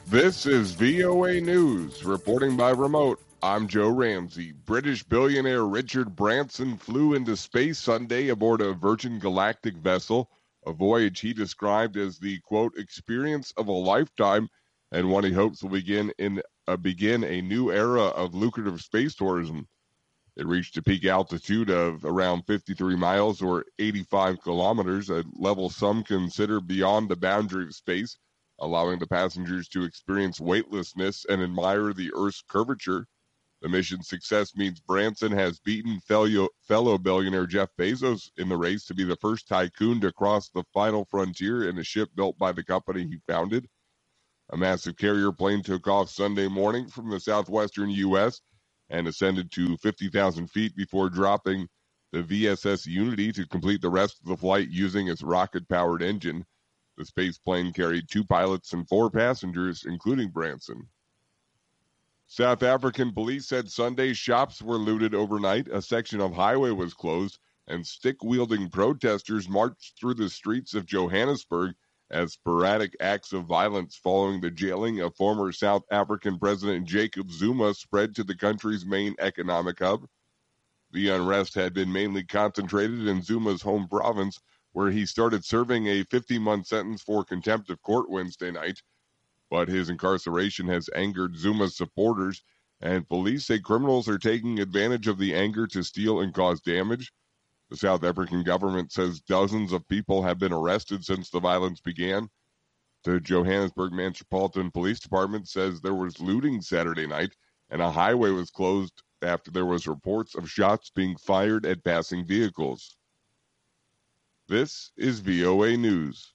This is VOA News, reporting by remote. I'm Joe Ramsey. British billionaire Richard Branson flew into space Sunday aboard a Virgin Galactic vessel, a voyage he described as the, quote, experience of a lifetime, and one he hopes will begin a new era of lucrative space tourism. It reached a peak altitude of around 53 miles or 85 kilometers, a level some consider beyond the boundary of space, allowing the passengers to experience weightlessness and admire the Earth's curvature. The mission's success means Branson has beaten fellow billionaire Jeff Bezos in the race to be the first tycoon to cross the final frontier in a ship built by the company he founded. A massive carrier plane took off Sunday morning from the southwestern U.S. and ascended to 50,000 feet before dropping the VSS Unity to complete the rest of the flight using its rocket-powered engine. The space plane carried 2 pilots and 4 passengers, including Branson. South African police said Sunday shops were looted overnight, a section of highway was closed, and stick-wielding protesters marched through the streets of Johannesburg as sporadic acts of violence following the jailing of former South African President Jacob Zuma spread to the country's main economic hub. The unrest had been mainly concentrated in Zuma's home province, where he started serving a 50-month sentence for contempt of court Wednesday night. But his incarceration has angered Zuma's supporters, and police say criminals are taking advantage of the anger to steal and cause damage. The South African government says dozens of people have been arrested since the violence began. The Johannesburg Metropolitan Police Department says there was looting Saturday night, and a highway was closed after there was reports of shots being fired at passing vehicles. This is VOA News.